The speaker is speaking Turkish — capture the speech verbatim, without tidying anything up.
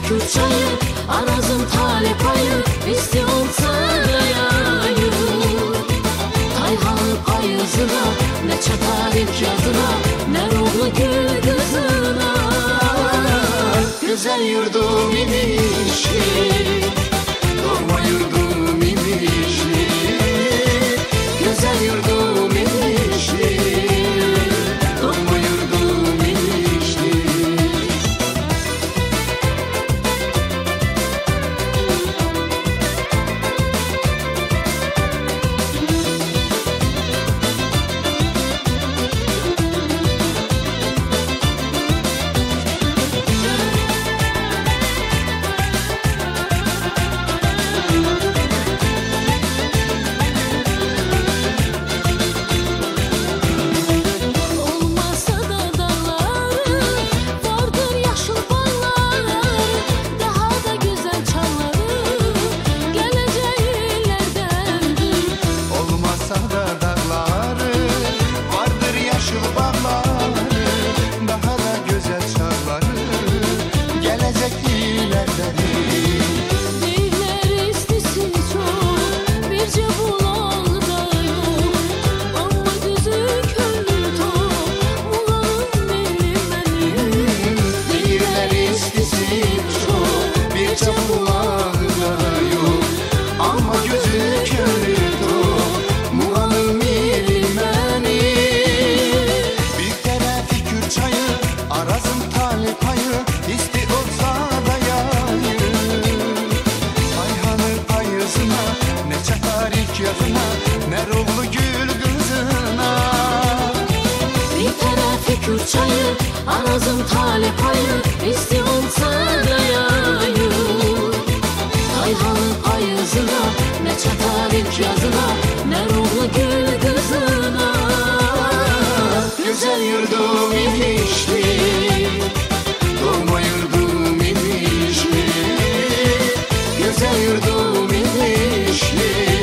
Kürçayı, arazım tale payı, istiyorum sarayayı. Kayhanı payızına, ne çatar ilk yazına, ne ruhlu gül kızına. Güzel yurdum imişli, doğma yurdum imişli. Güzel yurdum imişli, doğma yurdum imişli. Kürçayı, arazım tale payı, istiyorum sarayayı. Kayhanı payızına, ne çatar ilk yazına, ne ruhlu gül kızına. Güzel yurdum imişli, doğma yurdum imişli. Güzel yurdum imişli.